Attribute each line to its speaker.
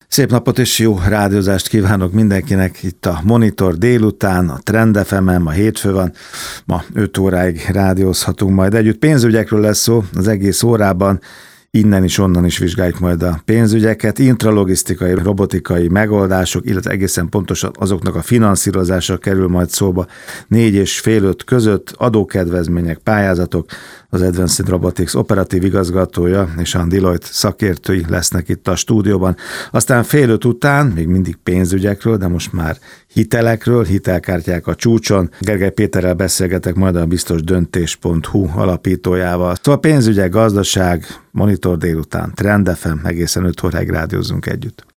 Speaker 1: Szép napot és jó rádiózást kívánok mindenkinek itt a Monitor délután, a Trend FM-en, ma hétfő van, ma 5 óráig rádiózhatunk majd együtt. Pénzügyekről lesz szó az egész órában, innen is, onnan is vizsgáljuk majd a pénzügyeket, intralogisztikai, robotikai megoldások, illetve egészen pontosan azoknak a finanszírozása kerül majd szóba 4 és fél 5 között, adókedvezmények, pályázatok, az Advanced Robotics operatív igazgatója és a Deloitte szakértői lesznek itt a stúdióban. Aztán fél 5 után még mindig pénzügyekről, de most már hitelekről, hitelkártyák a csúcson. Gergely Péterrel beszélgetek majd a biztosdöntés.hu alapítójával. Szóval pénzügyek, gazdaság, Monitor délután, Trend FM, egészen 5 óráig rádiózunk együtt.